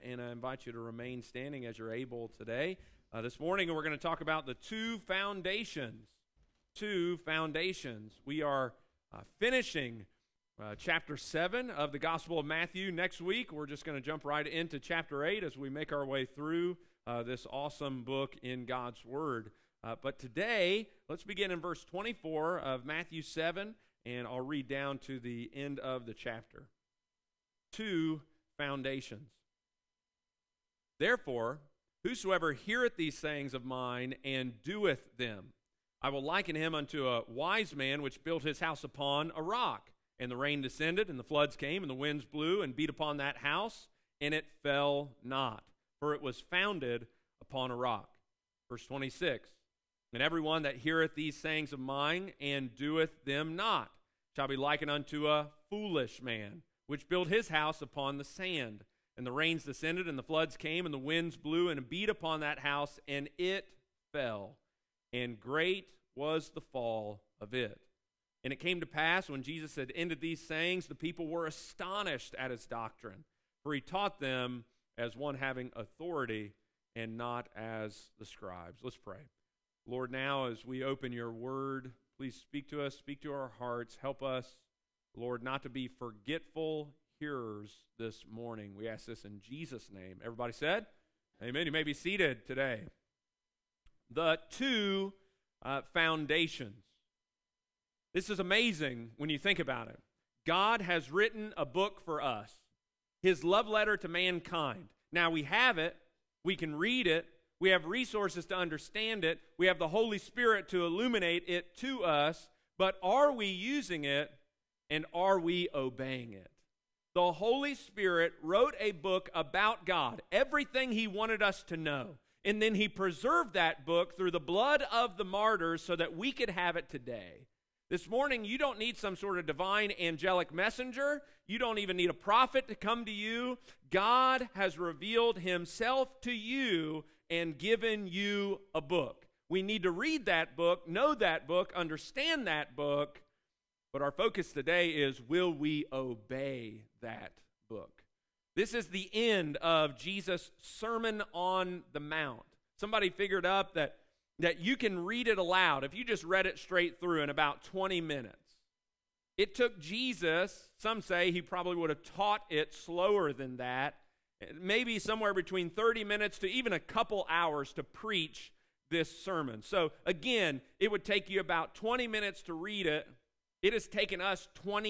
and I invite you to remain standing as you're able today. This morning, we're going to talk about the two foundations. Two foundations. We are finishing chapter 7 of the Gospel of Matthew. Next week, we're just going to jump right into chapter 8 as we make our way through this awesome book in God's Word. But today, let's begin in verse 24 of Matthew 7, and I'll read down to the end of the chapter. Two foundations. Therefore, whosoever heareth these sayings of mine and doeth them, I will liken him unto a wise man which built his house upon a rock. And the rain descended, and the floods came, and the winds blew and beat upon that house, and it fell not, for it was founded upon a rock. Verse 26, and everyone that heareth these sayings of mine and doeth them not shall be likened unto a foolish man, which built his house upon the sand. And the rains descended, and the floods came, and the winds blew and beat upon that house, and it fell. And great was the fall of it. And it came to pass, when Jesus had ended these sayings, the people were astonished at his doctrine, for he taught them as one having authority, and not as the scribes. Let's pray. Lord, now as we open your word, please speak to us, speak to our hearts. Help us, Lord, not to be forgetful hearers this morning. We ask this in Jesus' name. Everybody said? Amen. You may be seated today. The two foundations. This is amazing when you think about it. God has written a book for us, his love letter to mankind. Now we have it, we can read it, we have resources to understand it, we have the Holy Spirit to illuminate it to us, but are we using it and are we obeying it? The Holy Spirit wrote a book about God, everything he wanted us to know, and then he preserved that book through the blood of the martyrs so that we could have it today. This morning, you don't need some sort of divine angelic messenger. You don't even need a prophet to come to you. God has revealed himself to you and given you a book. We need to read that book, know that book, understand that book, but our focus today is, will we obey that book? This is the end of Jesus' Sermon on the Mount. Somebody figured up that you can read it aloud if you just read it straight through in about 20 minutes. It took Jesus, some say he probably would have taught it slower than that, maybe somewhere between 30 minutes to even a couple hours to preach this sermon. So again, it would take you about 20 minutes to read it. It has taken us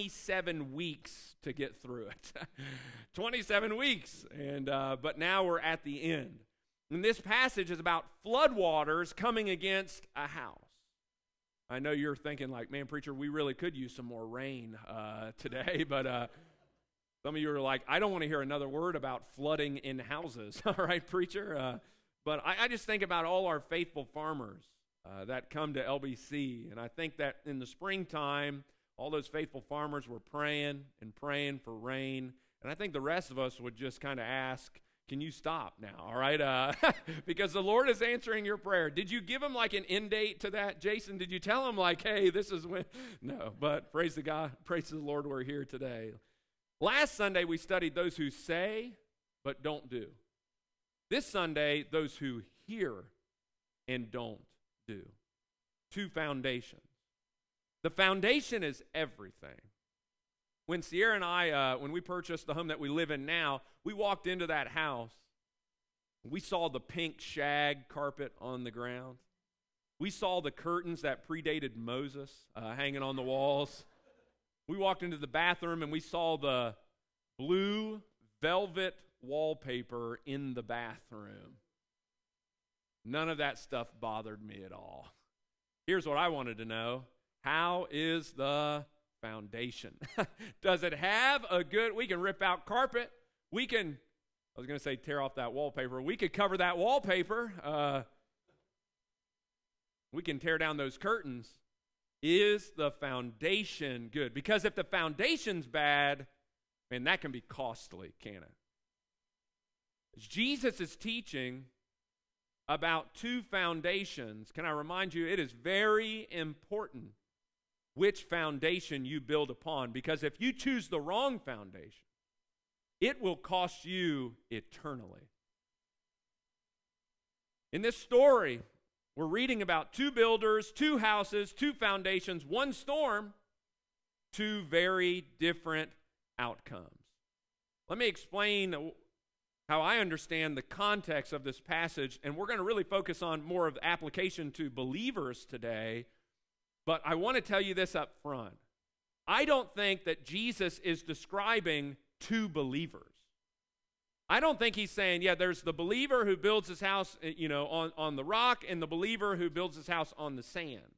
27 weeks to get through it. 27 weeks, but now we're at the end. And this passage is about floodwaters coming against a house. I know you're thinking like, man, preacher, we really could use some more rain today, but some of you are like, I don't want to hear another word about flooding in houses. All right, preacher? But I just think about all our faithful farmers that come to LBC, and I think that in the springtime, all those faithful farmers were praying and praying for rain, and I think the rest of us would just kind of ask, can you stop now, all right? Because the Lord is answering your prayer. Did you give him like an end date to that, Jason? Did you tell him like, hey, this is when? No, but praise the God, praise the Lord, we're here today. Last Sunday, we studied those who say but don't do. This Sunday, those who hear and don't do. Two foundations. The foundation is everything. When Sierra and I, when we purchased the home that we live in now, we walked into that house. We saw the pink shag carpet on the ground. We saw the curtains that predated Moses hanging on the walls. We walked into the bathroom and we saw the blue velvet wallpaper in the bathroom. None of that stuff bothered me at all. Here's what I wanted to know. How is the foundation? Does it have a good, we can rip out carpet. We can, I was going to say tear off that wallpaper. We could cover that wallpaper. We can tear down those curtains. Is the foundation good? Because if the foundation's bad, man, that can be costly, can't it? Jesus is teaching about two foundations. Can I remind you, it is very important which foundation you build upon, because if you choose the wrong foundation, it will cost you eternally. In this story, we're reading about two builders, two houses, two foundations, one storm, two very different outcomes. Let me explain how I understand the context of this passage, and we're going to really focus on more of the application to believers today, but I want to tell you this up front. I don't think that Jesus is describing two believers. I don't think he's saying, yeah, there's the believer who builds his house, on the rock, and the believer who builds his house on the sand.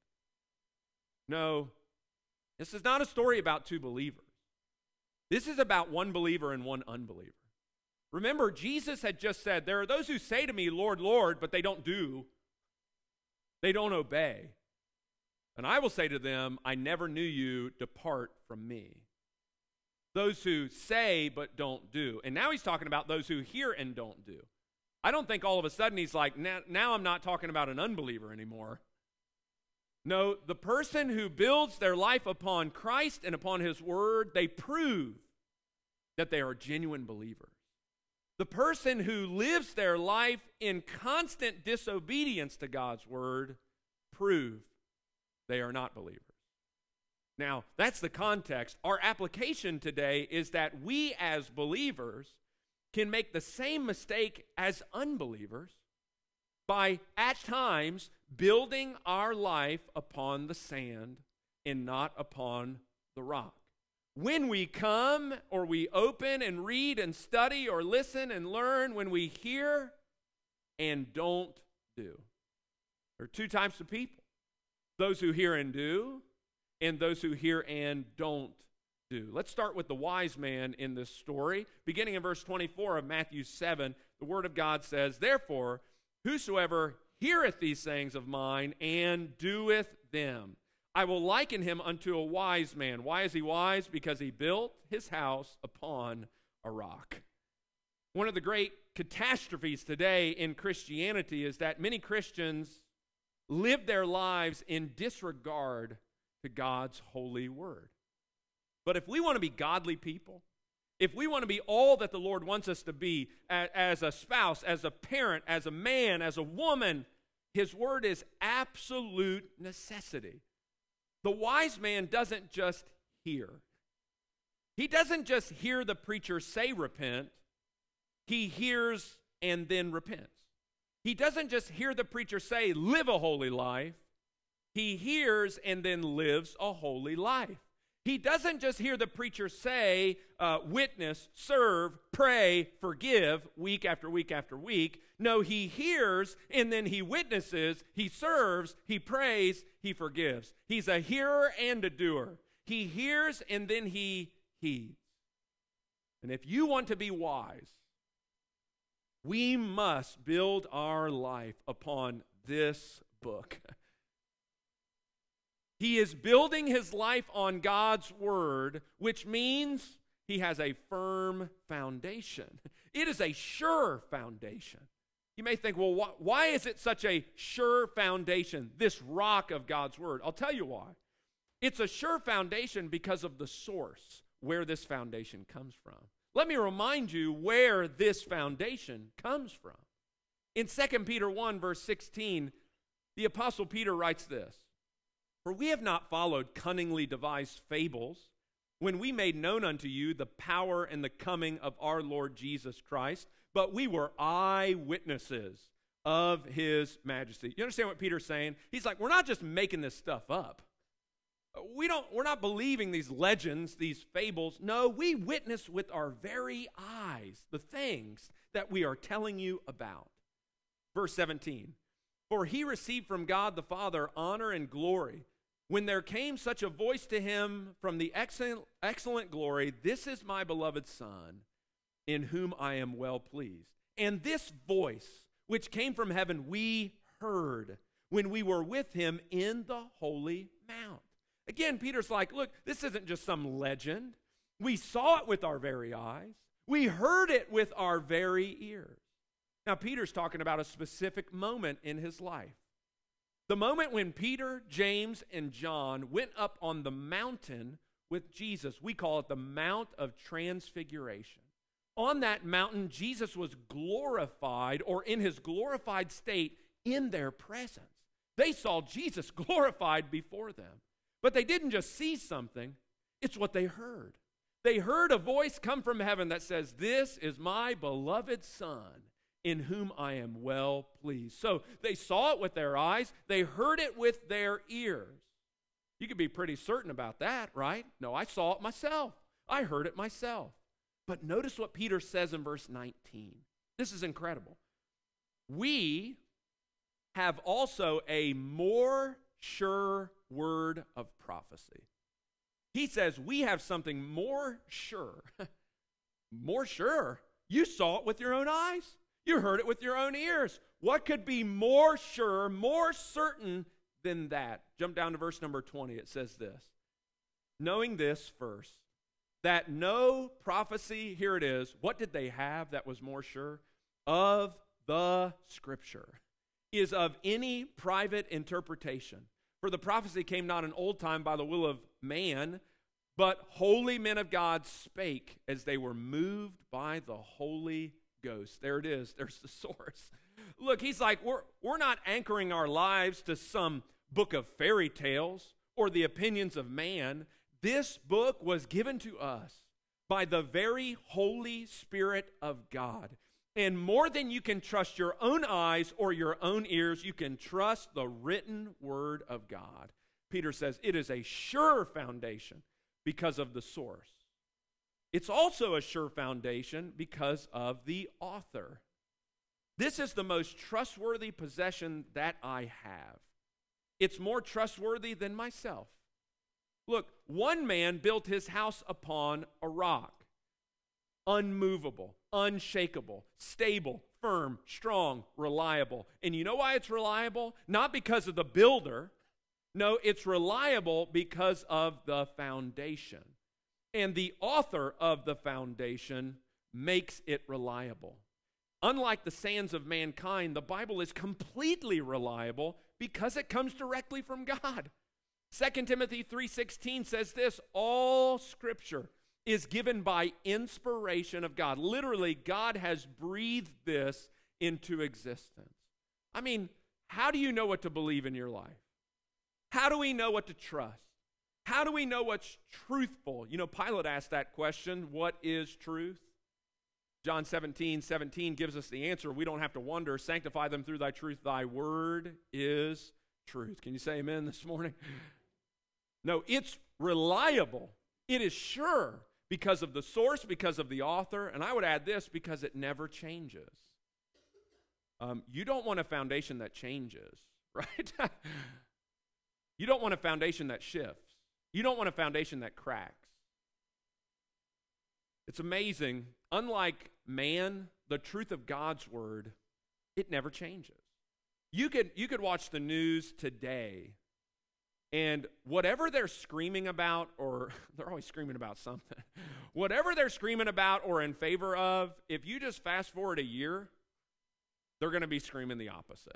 No, this is not a story about two believers. This is about one believer and one unbeliever. Remember, Jesus had just said, there are those who say to me, Lord, Lord, but they don't do. They don't obey. And I will say to them, I never knew you, depart from me. Those who say but don't do. And now he's talking about those who hear and don't do. I don't think all of a sudden he's like, now I'm not talking about an unbeliever anymore. No, the person who builds their life upon Christ and upon his word, they prove that they are genuine believers. The person who lives their life in constant disobedience to God's word, prove they are not believers. Now, that's the context. Our application today is that we as believers can make the same mistake as unbelievers by, at times, building our life upon the sand and not upon the rock. When we come or we open and read and study or listen and learn, when we hear and don't do. There are two types of people. Those who hear and do, and those who hear and don't do. Let's start with the wise man in this story. Beginning in verse 24 of Matthew 7, the word of God says, therefore, whosoever heareth these sayings of mine and doeth them, I will liken him unto a wise man. Why is he wise? Because he built his house upon a rock. One of the great catastrophes today in Christianity is that many Christians live their lives in disregard to God's holy word. But if we want to be godly people, if we want to be all that the Lord wants us to be as a spouse, as a parent, as a man, as a woman, his word is absolute necessity. The wise man doesn't just hear. He doesn't just hear the preacher say repent. He hears and then repents. He doesn't just hear the preacher say live a holy life. He hears and then lives a holy life. He doesn't just hear the preacher say, witness, serve, pray, forgive, week after week after week. No, he hears and then he witnesses, he serves, he prays, he forgives. He's a hearer and a doer. He hears and then he heeds. And if you want to be wise, we must build our life upon this book. He is building his life on God's word, which means he has a firm foundation. It is a sure foundation. You may think, well, why is it such a sure foundation, this rock of God's word? I'll tell you why. It's a sure foundation because of the source where this foundation comes from. Let me remind you where this foundation comes from. In 2 Peter 1, verse 16, the Apostle Peter writes this, for we have not followed cunningly devised fables when we made known unto you the power and the coming of our Lord Jesus Christ, but we were eyewitnesses of his majesty. You understand what Peter's saying? He's like, we're not just making this stuff up. We're not believing these legends, these fables. No, we witness with our very eyes the things that we are telling you about. Verse 17, for he received from God the Father honor and glory when there came such a voice to him from the excellent glory, this is my beloved Son, in whom I am well pleased. And this voice, which came from heaven, we heard when we were with him in the holy mount. Again, Peter's like, look, this isn't just some legend. We saw it with our very eyes. We heard it with our very ears. Now, Peter's talking about a specific moment in his life. The moment when Peter, James, and John went up on the mountain with Jesus. We call it the Mount of Transfiguration. On that mountain, Jesus was glorified, or in his glorified state, in their presence. They saw Jesus glorified before them. But they didn't just see something, it's what they heard. They heard a voice come from heaven that says, "This is my beloved Son, in whom I am well pleased." So they saw it with their eyes, they heard it with their ears. You could be pretty certain about that, right? No, I saw it myself. I heard it myself. But notice what Peter says in verse 19. This is incredible. We have also a more sure word of prophecy. He says we have something more sure. More sure? You saw it with your own eyes. You heard it with your own ears. What could be more sure, more certain than that? Jump down to verse number 20. It says this. Knowing this first, that no prophecy, here it is, what did they have that was more sure? Of the Scripture, is of any private interpretation. For the prophecy came not in old time by the will of man, but holy men of God spake as they were moved by the Holy Ghost. There it is. There's the source. Look, he's like, we're not anchoring our lives to some book of fairy tales or the opinions of man. This book was given to us by the very Holy Spirit of God. And more than you can trust your own eyes or your own ears, you can trust the written word of God. Peter says it is a sure foundation because of the source. It's also a sure foundation because of the author. This is the most trustworthy possession that I have. It's more trustworthy than myself. Look, one man built his house upon a rock. Unmovable, unshakable, stable, firm, strong, reliable. And you know why it's reliable? Not because of the builder. No, it's reliable because of the foundation. And the author of the foundation makes it reliable. Unlike the sands of mankind, the Bible is completely reliable because it comes directly from God. 2 Timothy 3:16 says this, all Scripture is given by inspiration of God. Literally, God has breathed this into existence. I mean, how do you know what to believe in your life? How do we know what to trust? How do we know what's truthful? You know, Pilate asked that question, what is truth? John 17:17 gives us the answer. We don't have to wonder. Sanctify them through thy truth. Thy word is truth. Can you say amen this morning? No, it's reliable. It is sure because of the source, because of the author, and I would add this, because it never changes. You don't want a foundation that changes, right? You don't want a foundation that shifts. You don't want a foundation that cracks. It's amazing. Unlike man, the truth of God's word, it never changes. You could watch the news today, and whatever they're screaming about, or they're always screaming about something, whatever they're screaming about or in favor of, if you just fast forward a year, they're going to be screaming the opposite.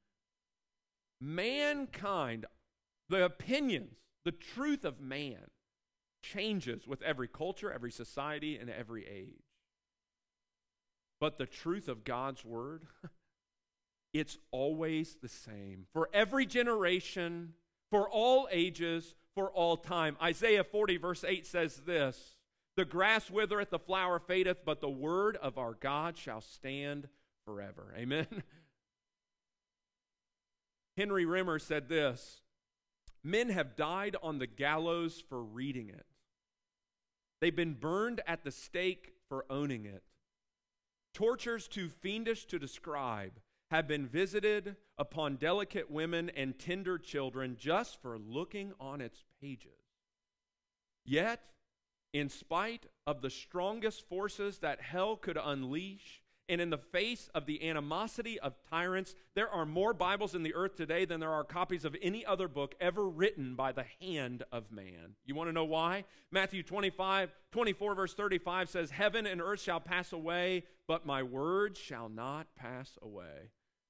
Mankind, the opinions, the truth of man changes with every culture, every society, and every age. But the truth of God's word, it's always the same. For every generation, for all ages, for all time. Isaiah 40 verse 8 says this, the grass withereth, the flower fadeth, but the word of our God shall stand forever. Amen? Henry Rimmer said this, men have died on the gallows for reading it. They've been burned at the stake for owning it. Tortures too fiendish to describe have been visited upon delicate women and tender children just for looking on its pages. Yet, in spite of the strongest forces that hell could unleash, and in the face of the animosity of tyrants, there are more Bibles in the earth today than there are copies of any other book ever written by the hand of man. You want to know why? Matthew 24 verse 35 says, heaven and earth shall pass away, but my word shall not pass away.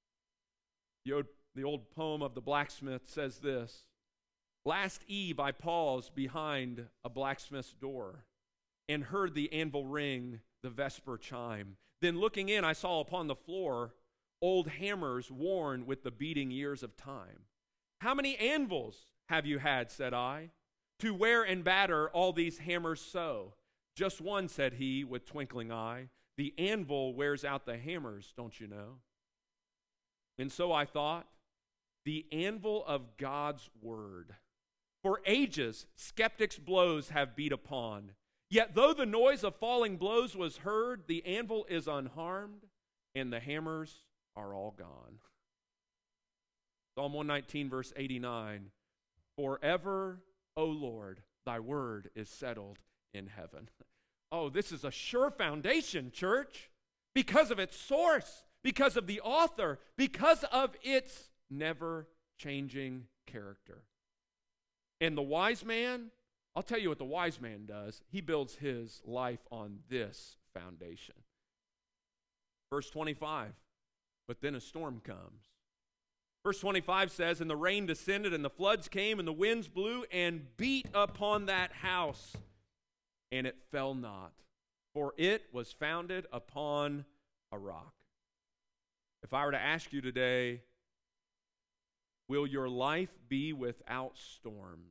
The old poem of the blacksmith says this, last eve I paused behind a blacksmith's door and heard the anvil ring, the vesper chime. Then looking in, I saw upon the floor old hammers worn with the beating years of time. How many anvils have you had, said I, to wear and batter all these hammers so? Just one, said he with twinkling eye. The anvil wears out the hammers, don't you know? And so I thought, the anvil of God's word. For ages, skeptics' blows have beat upon. Yet though the noise of falling blows was heard, the anvil is unharmed, and the hammers are all gone. Psalm 119, verse 89. Forever, O Lord, thy word is settled in heaven. Oh, this is a sure foundation, church, because of its source, because of the author, because of its never-changing character. And the wise man, I'll tell you what the wise man does. He builds his life on this foundation. Verse 25, but then a storm comes. Verse 25 says, and the rain descended, and the floods came, and the winds blew and beat upon that house, and it fell not, for it was founded upon a rock. If I were to ask you today, will your life be without storms?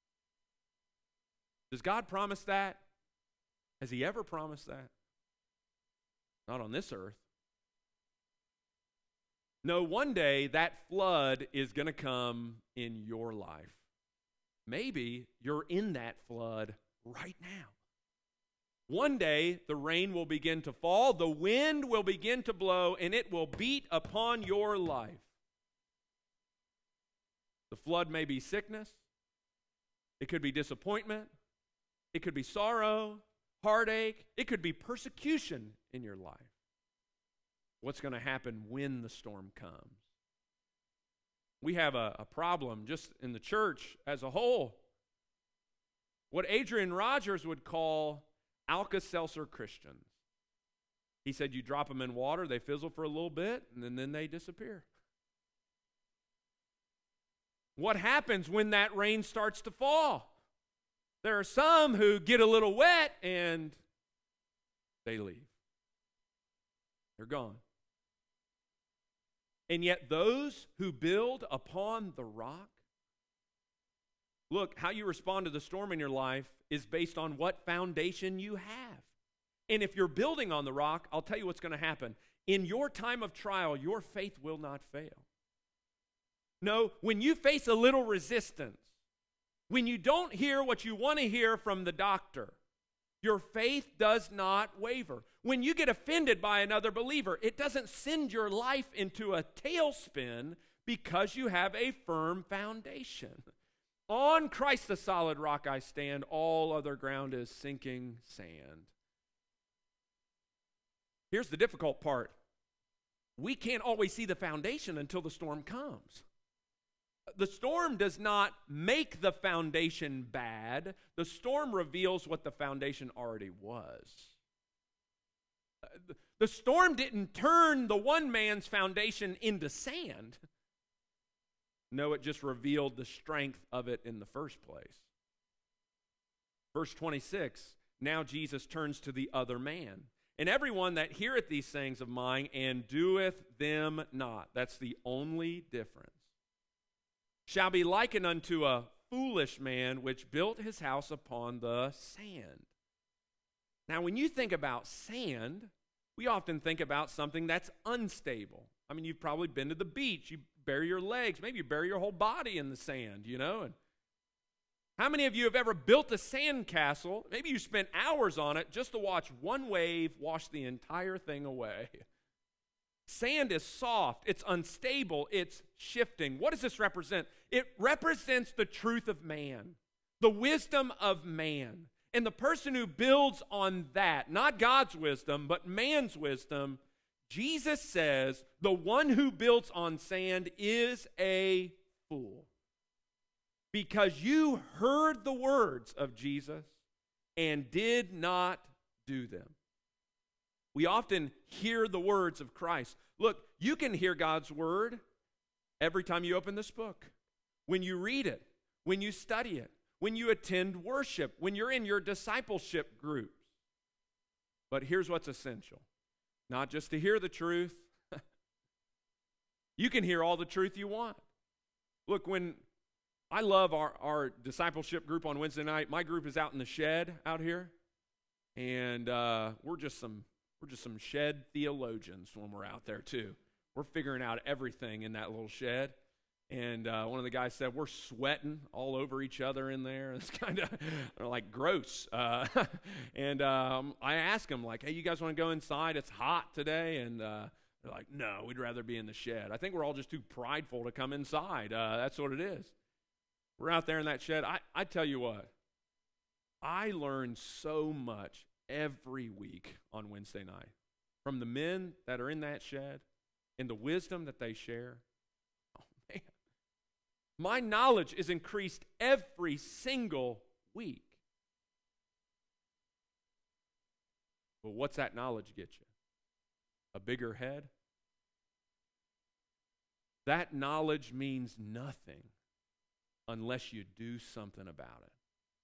Does God promise that? Has he ever promised that? Not on this earth. No, one day that flood is going to come in your life. Maybe you're in that flood right now. One day the rain will begin to fall, the wind will begin to blow, and it will beat upon your life. The flood may be sickness. It could be disappointment. It could be sorrow, heartache. It could be persecution in your life. What's going to happen when the storm comes? We have a problem just in the church as a whole. What Adrian Rogers would call Alka-Seltzer Christians. He said you drop them in water, they fizzle for a little bit, and then they disappear. What happens when that rain starts to fall? There are some who get a little wet and they leave. They're gone. And yet those who build upon the rock, look, how you respond to the storm in your life is based on what foundation you have. And if you're building on the rock, I'll tell you what's going to happen. In your time of trial, your faith will not fail. No, when you face a little resistance, when you don't hear what you want to hear from the doctor, your faith does not waver. When you get offended by another believer, it doesn't send your life into a tailspin because you have a firm foundation. On Christ the solid rock I stand, all other ground is sinking sand. Here's the difficult part. We can't always see the foundation until the storm comes. The storm does not make the foundation bad. The storm reveals what the foundation already was. The storm didn't turn the one man's foundation into sand. No, it just revealed the strength of it in the first place. Verse 26, now Jesus turns to the other man. And everyone that heareth these sayings of mine and doeth them not, that's the only difference, shall be likened unto a foolish man which built his house upon the sand. Now, when you think about sand, we often think about something that's unstable. I mean, you've probably been to the beach. You bury your legs. Maybe you bury your whole body in the sand, you know. And how many of you have ever built a sand castle? Maybe you spent hours on it just to watch one wave wash the entire thing away. Sand is soft, it's unstable, it's shifting. What does this represent? It represents the truth of man, the wisdom of man. And the person who builds on that, not God's wisdom, but man's wisdom, Jesus says the one who builds on sand is a fool. Because you heard the words of Jesus and did not do them. We often hear the words of Christ. Look, you can hear God's word every time you open this book. When you read it, when you study it, when you attend worship, when you're in your discipleship groups. But here's what's essential. Not just to hear the truth. You can hear all the truth you want. Look, when I love our discipleship group on Wednesday night, my group is out in the shed out here, and we're just some shed theologians when we're out there too. We're figuring out everything in that little shed. And one of the guys said, we're sweating all over each other in there. It's kind of like gross. And I asked them, like, hey, you guys want to go inside? It's hot today. And they're like, no, we'd rather be in the shed. I think we're all just too prideful to come inside. That's what it is. We're out there in that shed. I tell you what, I learn so much every week on Wednesday night from the men that are in that shed and the wisdom that they share. My knowledge is increased every single week. But what's that knowledge get you? A bigger head? That knowledge means nothing unless you do something about it.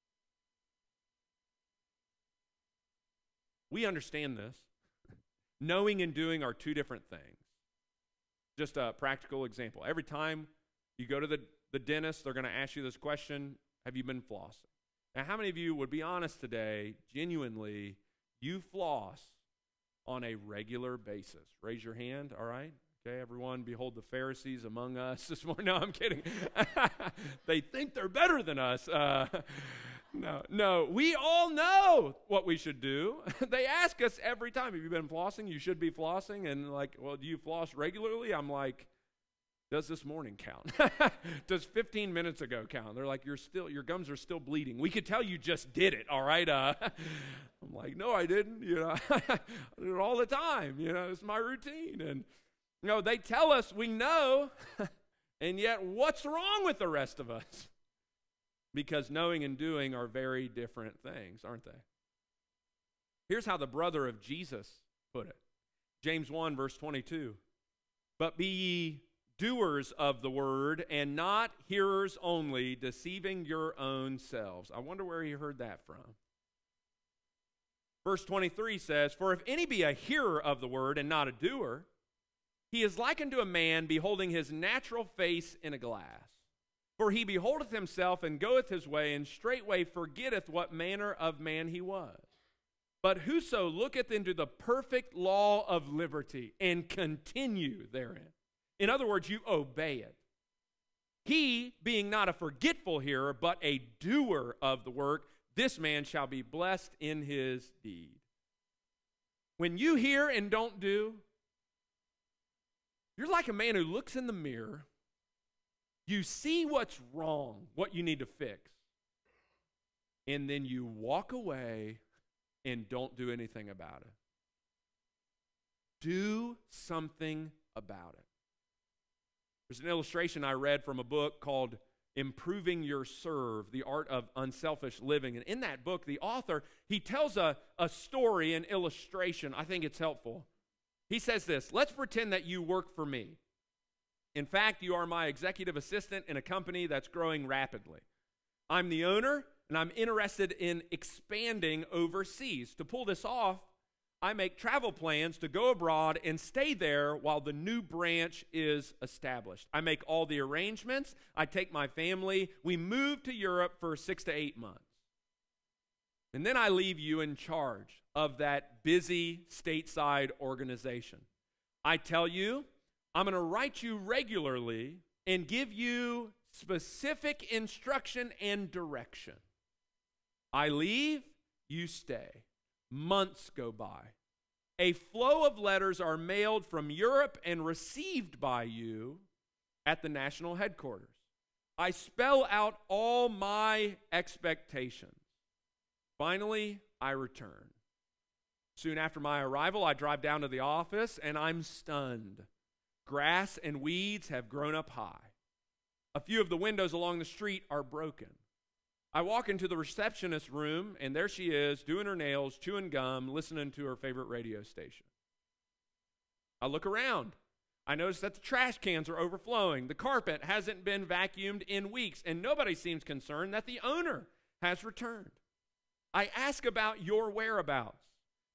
We understand this. Knowing and doing are two different things. Just a practical example. Every time you go to the dentist, they're going to ask you this question, have you been flossing? Now, how many of you would be honest today, genuinely, you floss on a regular basis? Raise your hand, all right? Okay, everyone, behold the Pharisees among us this morning. No, I'm kidding. They think they're better than us. No, we all know what we should do. They ask us every time, have you been flossing? You should be flossing. And like, well, do you floss regularly? I'm like, does this morning count? Does 15 minutes ago count? They're like, your gums are still bleeding. We could tell you just did it, all right? I'm like, no, I didn't. I do it all the time. It's my routine. And they tell us we know, and yet what's wrong with the rest of us? Because knowing and doing are very different things, aren't they? Here's how the brother of Jesus put it. James 1, verse 22. But be ye doers of the word, and not hearers only, deceiving your own selves. I wonder where he heard that from. Verse 23 says, for if any be a hearer of the word and not a doer, he is likened to a man beholding his natural face in a glass. For he beholdeth himself and goeth his way, and straightway forgetteth what manner of man he was. But whoso looketh into the perfect law of liberty and continue therein. In other words, you obey it. He, being not a forgetful hearer, but a doer of the work, this man shall be blessed in his deed. When you hear and don't do, you're like a man who looks in the mirror. You see what's wrong, what you need to fix, and then you walk away and don't do anything about it. Do something about it. There's an illustration I read from a book called Improving Your Serve, The Art of Unselfish Living. And in that book, the author, he tells a story, an illustration. I think it's helpful. He says this, let's pretend that you work for me. In fact, you are my executive assistant in a company that's growing rapidly. I'm the owner, and I'm interested in expanding overseas. To pull this off, I make travel plans to go abroad and stay there while the new branch is established. I make all the arrangements. I take my family. We move to Europe for 6 to 8 months. And then I leave you in charge of that busy stateside organization. I tell you, I'm going to write you regularly and give you specific instruction and direction. I leave, you stay. Months go by. A flow of letters are mailed from Europe and received by you at the national headquarters. I spell out all my expectations. Finally, I return. Soon after my arrival, I drive down to the office and I'm stunned. Grass and weeds have grown up high. A few of the windows along the street are broken. I walk into the receptionist's room, and there she is, doing her nails, chewing gum, listening to her favorite radio station. I look around. I notice that the trash cans are overflowing. The carpet hasn't been vacuumed in weeks, and nobody seems concerned that the owner has returned. I ask about your whereabouts.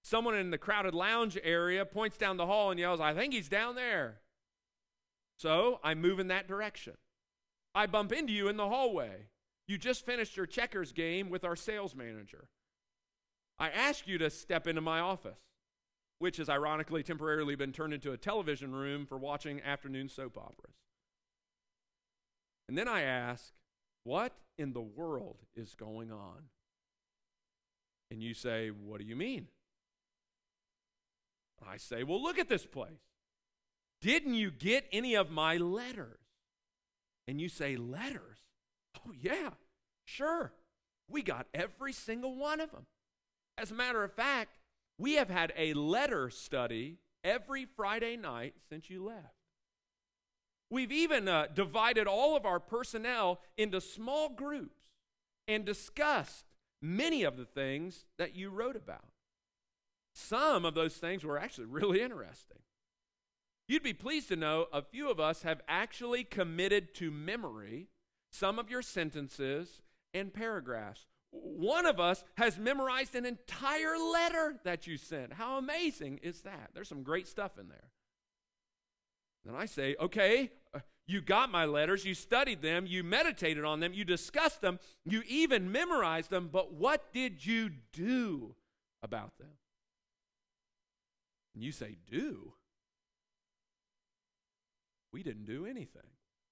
Someone in the crowded lounge area points down the hall and yells, "I think he's down there." So I move in that direction. I bump into you in the hallway. You just finished your checkers game with our sales manager. I ask you to step into my office, which has ironically temporarily been turned into a television room for watching afternoon soap operas. And then I ask, "What in the world is going on?" And you say, "What do you mean?" I say, "Well, look at this place. Didn't you get any of my letters?" And you say, "Letters? Oh, yeah, sure. We got every single one of them. As a matter of fact, we have had a letter study every Friday night since you left. We've even divided all of our personnel into small groups and discussed many of the things that you wrote about. Some of those things were actually really interesting. You'd be pleased to know a few of us have actually committed to memory some of your sentences and paragraphs. One of us has memorized an entire letter that you sent. How amazing is that? There's some great stuff in there." Then I say, "Okay, you got my letters, you studied them, you meditated on them, you discussed them, you even memorized them, but what did you do about them?" And you say, "Do? We didn't do anything."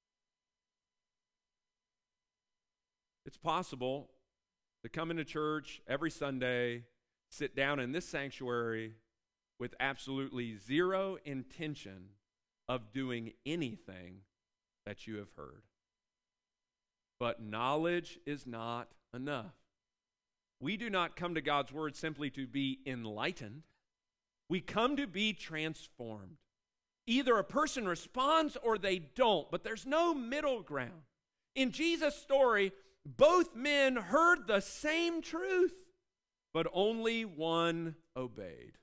It's possible to come into church every Sunday, sit down in this sanctuary with absolutely zero intention of doing anything that you have heard. But knowledge is not enough. We do not come to God's word simply to be enlightened. We come to be transformed. Either a person responds or they don't, but there's no middle ground. In Jesus' story, both men heard the same truth, but only one obeyed.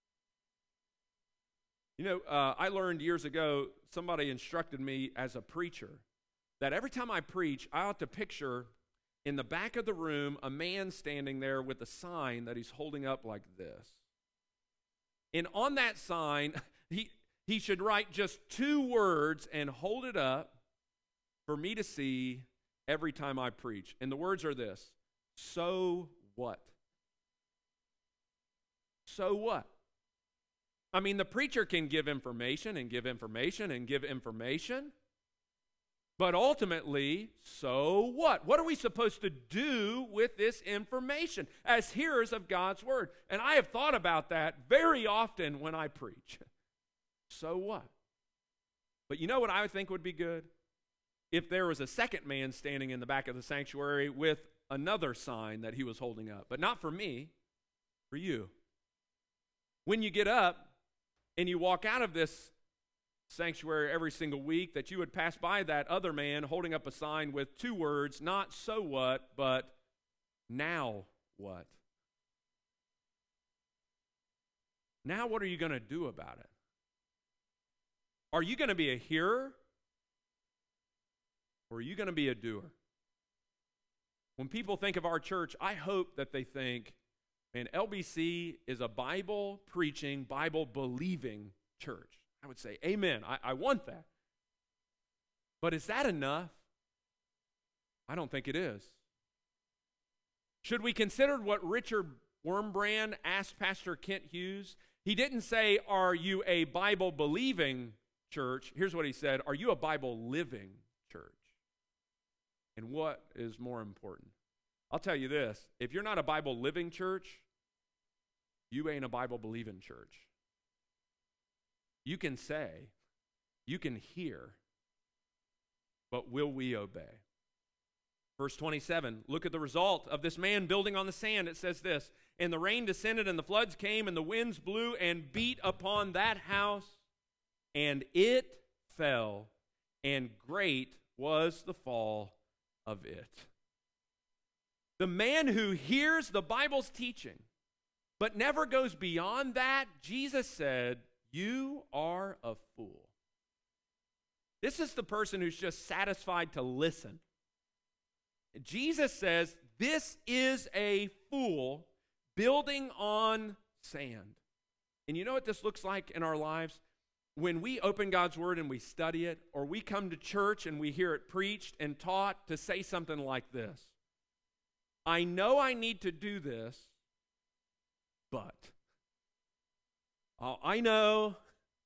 You know, I learned years ago, somebody instructed me as a preacher that every time I preach, I ought to picture in the back of the room a man standing there with a sign that he's holding up like this. And on that sign, he should write just 2 words and hold it up for me to see every time I preach. And the words are this: so what? So what? I mean, the preacher can give information and give information and give information, but ultimately, so what? What are we supposed to do with this information as hearers of God's word? And I have thought about that very often when I preach. So what? But you know what I would think would be good? If there was a second man standing in the back of the sanctuary with another sign that he was holding up, but not for me, for you. When you get up and you walk out of this sanctuary every single week, that you would pass by that other man holding up a sign with 2 words, not so what, but now what? Now what are you going to do about it? Are you going to be a hearer, or are you going to be a doer? When people think of our church, I hope that they think, man, LBC is a Bible-preaching, Bible-believing church. I would say, amen, I want that. But is that enough? I don't think it is. Should we consider what Richard Wurmbrand asked Pastor Kent Hughes? He didn't say, are you a Bible-believing church? Here's what he said: are you a Bible-living church? And what is more important? I'll tell you this: if you're not a Bible-living church, you ain't a Bible-believing church. You can say, you can hear, but will we obey? Verse 27, look at the result of this man building on the sand. It says this: and the rain descended, and the floods came, and the winds blew and beat upon that house, and it fell, and great was the fall of it. The man who hears the Bible's teaching, but never goes beyond that, Jesus said, you are a fool. This is the person who's just satisfied to listen. Jesus says, this is a fool building on sand. And you know what this looks like in our lives? When we open God's Word and we study it, or we come to church and we hear it preached and taught, to say something like this: I know I need to do this, but. Oh, I know,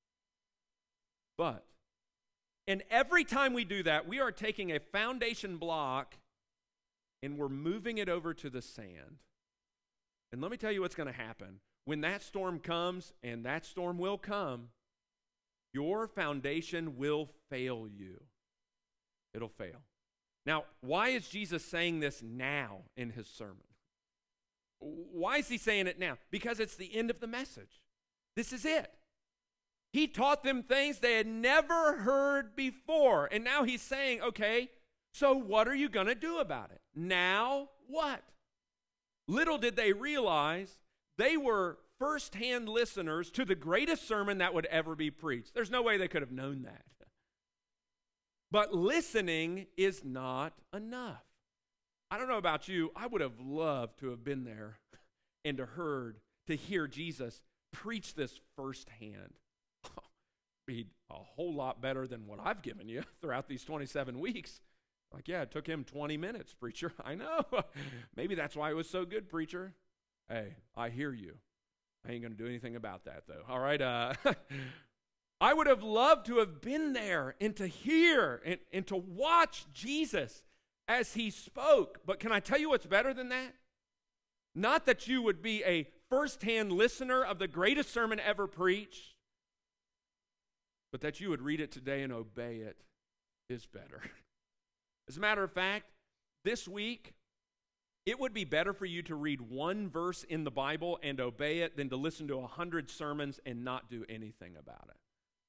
but. And every time we do that, we are taking a foundation block and we're moving it over to the sand. And let me tell you what's going to happen. When that storm comes, and that storm will come, your foundation will fail you. It'll fail. Now, why is Jesus saying this now in his sermon? Why is he saying it now? Because it's the end of the message. This is it. He taught them things they had never heard before. And now he's saying, okay, so what are you going to do about it? Now what? Little did they realize they were firsthand listeners to the greatest sermon that would ever be preached. There's no way they could have known that. But listening is not enough. I don't know about you. I would have loved to have been there and to hear Jesus preach this firsthand. Be a whole lot better than what I've given you throughout these 27 weeks. Like, yeah, it took him 20 minutes, preacher. I know. Maybe that's why it was so good, preacher. Hey, I hear you. I ain't going to do anything about that, though. All right. I would have loved to have been there and to hear and to watch Jesus as he spoke. But can I tell you what's better than that? Not that you would be a firsthand listener of the greatest sermon ever preached, but that you would read it today and obey it is better. As a matter of fact, this week, it would be better for you to read one verse in the Bible and obey it than to listen to 100 sermons and not do anything about it.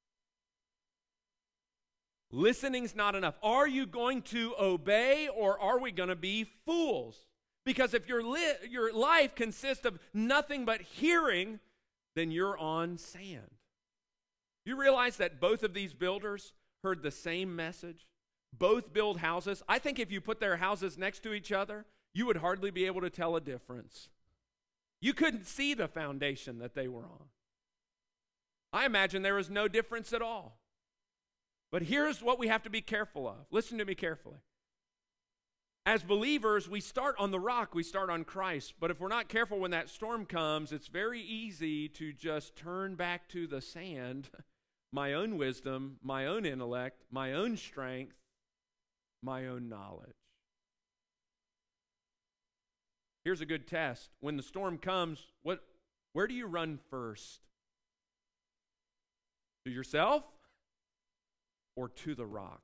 Listening's not enough. Are you going to obey, or are we going to be fools? Because if your life consists of nothing but hearing, then you're on sand. You realize that both of these builders heard the same message? Both build houses. I think if you put their houses next to each other, you would hardly be able to tell a difference. You couldn't see the foundation that they were on. I imagine there was no difference at all. But here's what we have to be careful of. Listen to me carefully. As believers, we start on the rock, we start on Christ. But if we're not careful when that storm comes, it's very easy to just turn back to the sand, my own wisdom, my own intellect, my own strength, my own knowledge. Here's a good test. When the storm comes, where do you run first? To yourself or to the rock?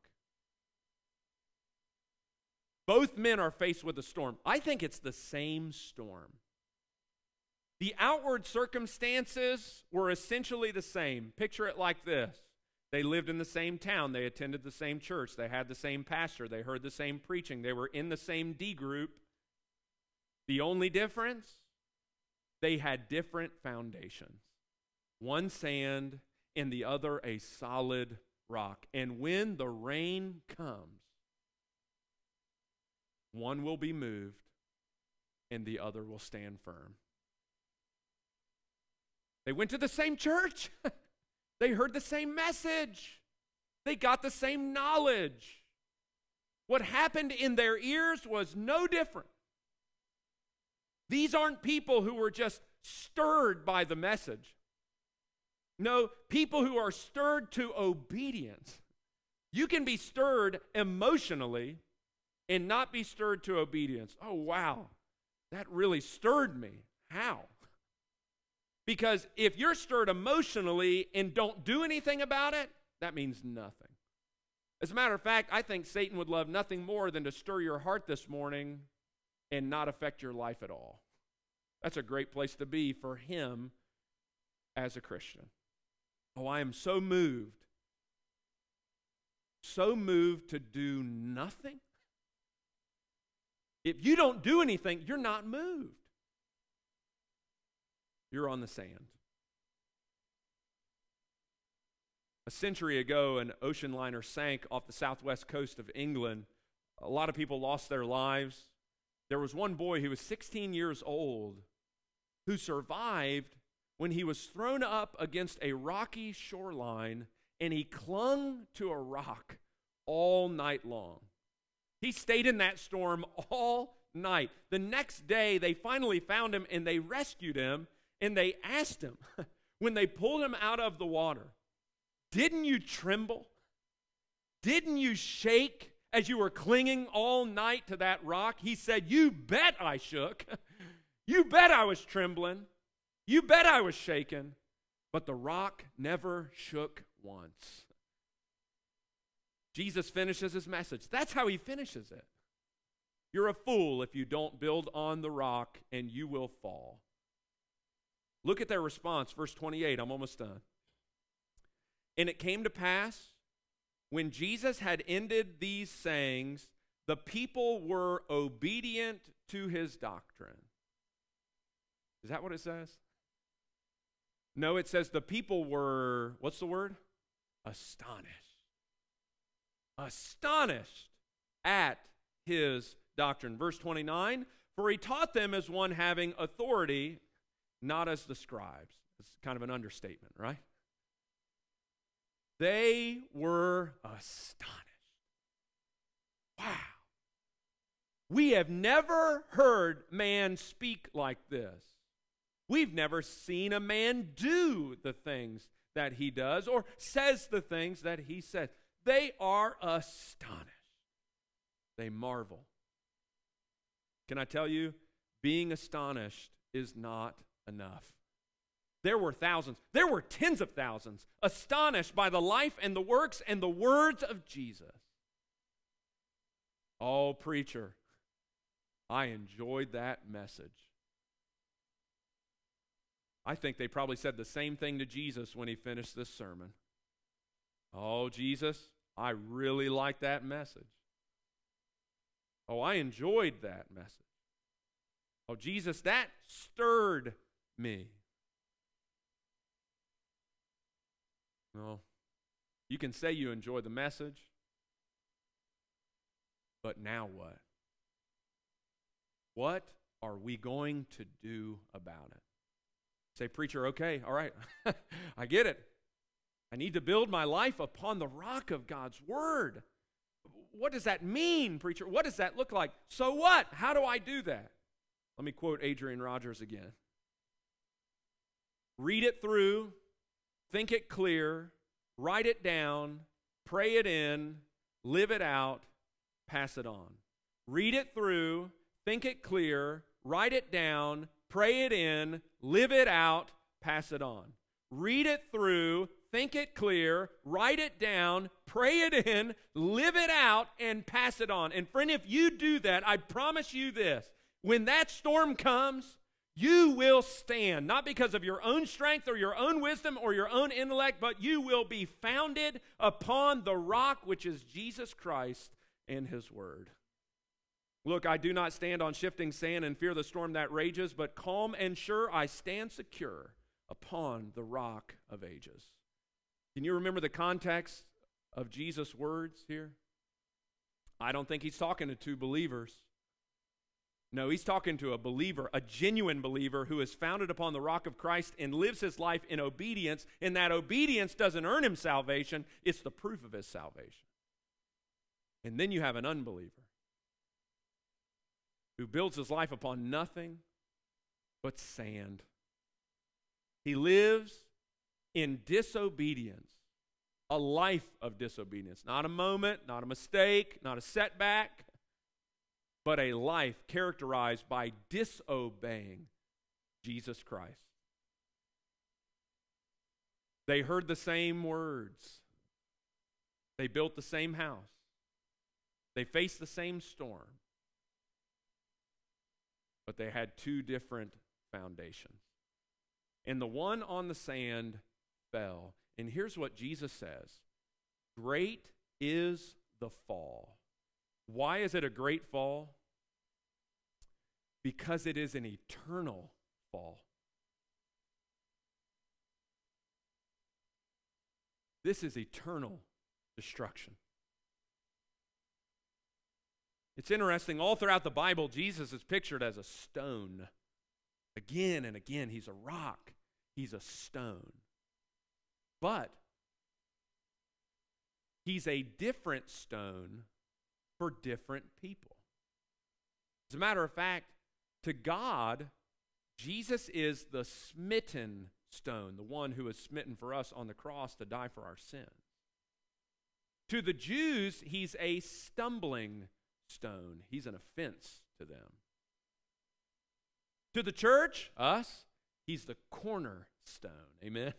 Both men are faced with a storm. I think it's the same storm. The outward circumstances were essentially the same. Picture it like this. They lived in the same town. They attended the same church. They had the same pastor. They heard the same preaching. They were in the same D group. The only difference, they had different foundations. One sand and the other a solid rock. And when the rain comes, one will be moved and the other will stand firm. They went to the same church. They heard the same message. They got the same knowledge. What happened in their ears was no different. These aren't people who were just stirred by the message. No, people who are stirred to obedience. You can be stirred emotionally and not be stirred to obedience. Oh, wow, that really stirred me. How? Because if you're stirred emotionally and don't do anything about it, that means nothing. As a matter of fact, I think Satan would love nothing more than to stir your heart this morning and not affect your life at all. That's a great place to be for him as a Christian. Oh, I am so moved to do nothing. If you don't do anything, you're not moved. You're on the sand. A century ago, an ocean liner sank off the southwest coast of England. A lot of people lost their lives. There was one boy who was 16 years old who survived when he was thrown up against a rocky shoreline, and he clung to a rock all night long. He stayed in that storm all night. The next day, they finally found him, and they rescued him, and they asked him, when they pulled him out of the water, "Didn't you tremble? Didn't you shake as you were clinging all night to that rock?" He said, "You bet I shook. You bet I was trembling. You bet I was shaken." But the rock never shook once. Jesus finishes his message. That's how he finishes it. You're a fool if you don't build on the rock, and you will fall. Look at their response, verse 28. I'm almost done. "And it came to pass, when Jesus had ended these sayings, the people were obedient to his doctrine." Is that what it says? No, it says the people were, what's the word? Astonished. Astonished at his doctrine. Verse 29, "For he taught them as one having authority, not as the scribes." It's kind of an understatement, right? They were astonished. Wow. We have never heard man speak like this. We've never seen a man do the things that he does or says the things that he says. They are astonished. They marvel. Can I tell you, being astonished is not enough. There were thousands, there were tens of thousands, astonished by the life and the works and the words of Jesus. Oh, preacher, I enjoyed that message. I think they probably said the same thing to Jesus when he finished this sermon. "Oh, Jesus, I really like that message. Oh, I enjoyed that message. Oh, Jesus, that stirred me." No, you can say you enjoy the message, but now what? What are we going to do about it? Say, "Preacher, okay, all right, I get it. I need to build my life upon the rock of God's word." What does that mean, preacher? What does that look like? So what? How do I do that? Let me quote Adrian Rogers again. "Read it through, think it clear, write it down, pray it in, live it out, pass it on." Read it through, think it clear, write it down, pray it in, live it out, pass it on. Read it through, think it clear, write it down, pray it in, live it out, and pass it on. And friend, if you do that, I promise you this, when that storm comes, you will stand, not because of your own strength or your own wisdom or your own intellect, but you will be founded upon the rock, which is Jesus Christ and his word. "Look, I do not stand on shifting sand and fear the storm that rages, but calm and sure I stand secure upon the rock of ages." Can you remember the context of Jesus' words here? I don't think he's talking to two believers. No, he's talking to a believer, a genuine believer who is founded upon the rock of Christ and lives his life in obedience, and that obedience doesn't earn him salvation, it's the proof of his salvation. And then you have an unbeliever who builds his life upon nothing but sand. He lives in disobedience, a life of disobedience. Not a moment, not a mistake, not a setback, but a life characterized by disobeying Jesus Christ. They heard the same words. They built the same house. They faced the same storm. But they had two different foundations. And the one on the sand fell. And here's what Jesus says: "Great is the fall." Why is it a great fall? Because it is an eternal fall. This is eternal destruction. It's interesting, all throughout the Bible, Jesus is pictured as a stone. Again and again, he's a rock. He's a stone. But he's a different stone for different people. As a matter of fact, to God, Jesus is the smitten stone, the one who was smitten for us on the cross to die for our sins. To the Jews, he's a stumbling stone. He's an offense to them. To the church, us, he's the cornerstone. Amen?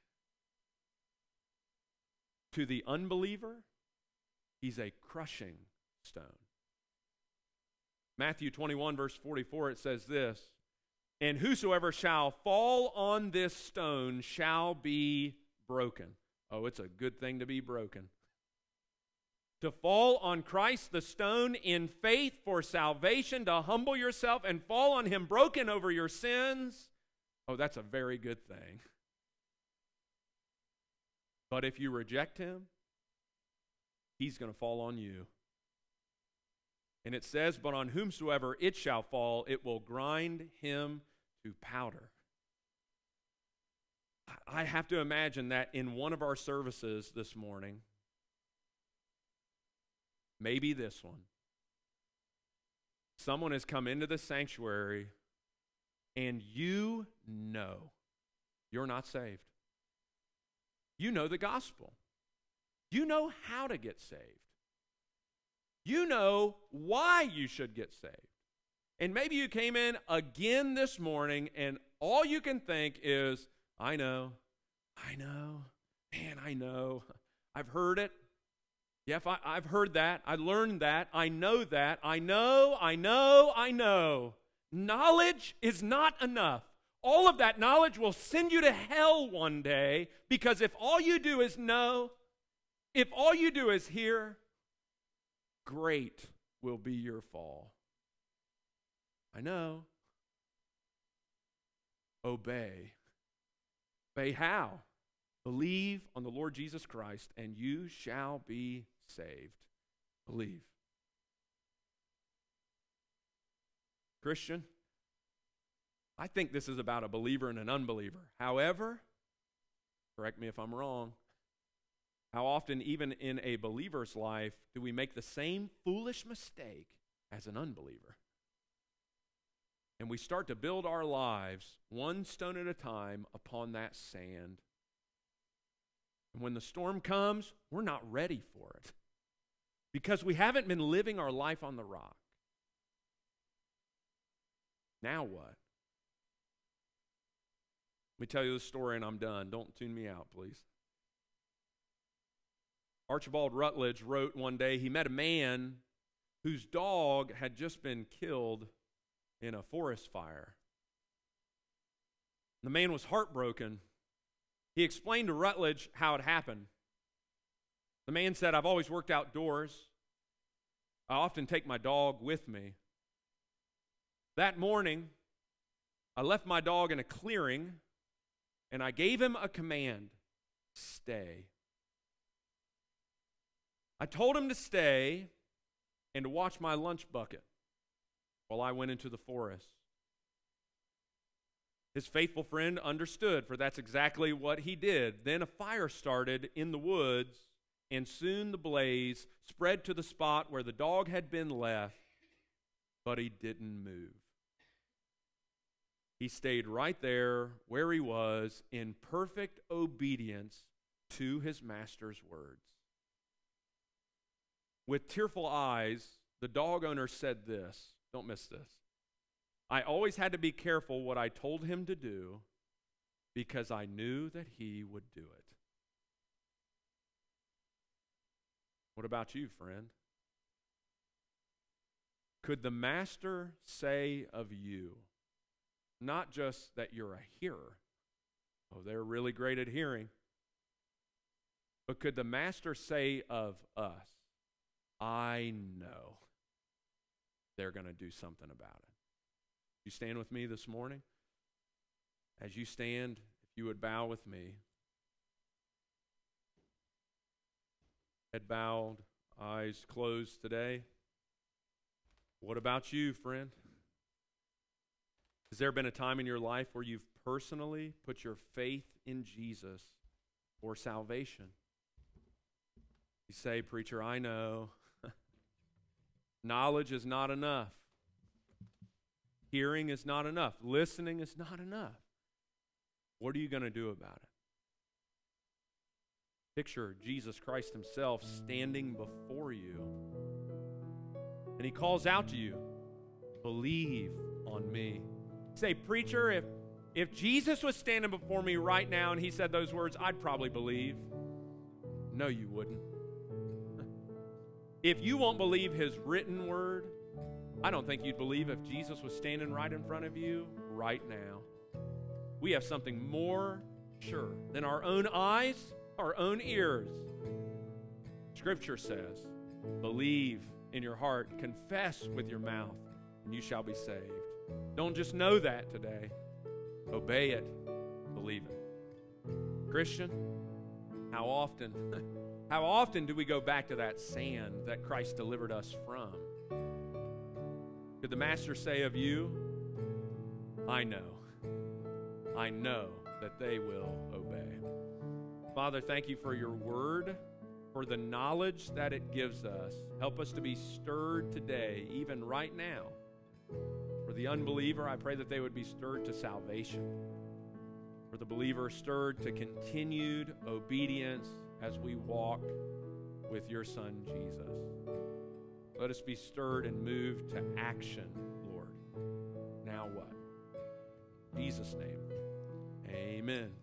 To the unbeliever, he's a crushing stone. Matthew 21, verse 44, it says this, "And whosoever shall fall on this stone shall be broken." Oh, it's a good thing to be broken. To fall on Christ the stone in faith for salvation, to humble yourself and fall on him broken over your sins, oh, that's a very good thing. But if you reject him, he's going to fall on you. And it says, "But on whomsoever it shall fall, it will grind him to powder." I have to imagine that in one of our services this morning, maybe this one, someone has come into the sanctuary and you know you're not saved. You know the gospel. You know how to get saved. You know why you should get saved. And maybe you came in again this morning and all you can think is, I know, man, I know. I've heard it. Yeah, I've heard that. I learned that. I know that. I know. Knowledge is not enough. All of that knowledge will send you to hell one day, because if all you do is know, if all you do is hear, great will be your fall. I know. Obey. Obey how? Believe on the Lord Jesus Christ, and you shall be saved. Believe. Christian, I think this is about a believer and an unbeliever. However, correct me if I'm wrong, how often, even in a believer's life, do we make the same foolish mistake as an unbeliever? And we start to build our lives one stone at a time upon that sand. And when the storm comes, we're not ready for it, because we haven't been living our life on the rock. Now what? Let me tell you the story and I'm done. Don't tune me out, please. Archibald Rutledge wrote one day he met a man whose dog had just been killed in a forest fire. The man was heartbroken. He explained to Rutledge how it happened. The man said, "I've always worked outdoors. I often take my dog with me. That morning, I left my dog in a clearing and I gave him a command: stay. I told him to stay and to watch my lunch bucket while I went into the forest. His faithful friend understood, for that's exactly what he did. Then a fire started in the woods, and soon the blaze spread to the spot where the dog had been left, but he didn't move. He stayed right there where he was in perfect obedience to his master's words. With tearful eyes, the dog owner said this. Don't miss this. I always had to be careful what I told him to do, because I knew that he would do it." What about you, friend? Could the master say of you, not just that you're a hearer, oh, they're really great at hearing, but could the master say of us, I know they're going to do something about it? You stand with me this morning? As you stand, if you would bow with me. Head bowed, eyes closed today. What about you, friend? Has there been a time in your life where you've personally put your faith in Jesus for salvation. You say, preacher, I know. Knowledge is not enough. Hearing is not enough. Listening is not enough. What are you going to do about it? Picture Jesus Christ himself standing before you. And he calls out to you, believe on me. Say, preacher, if Jesus was standing before me right now and he said those words, I'd probably believe. No, you wouldn't. If you won't believe his written word, I don't think you'd believe if Jesus was standing right in front of you right now. We have something more sure than our own eyes, our own ears. Scripture says, believe in your heart, confess with your mouth, and you shall be saved. Don't just know that today. Obey it. Believe it. Christian, how often do we go back to that sand that Christ delivered us from? Did the Master say of you, I know that they will obey. Father, thank you for your word, for the knowledge that it gives us. Help us to be stirred today, even right now. For the unbeliever, I pray that they would be stirred to salvation. For the believer, stirred to continued obedience as we walk with your Son, Jesus. Let us be stirred and moved to action, Lord. Now what? In Jesus' name, amen.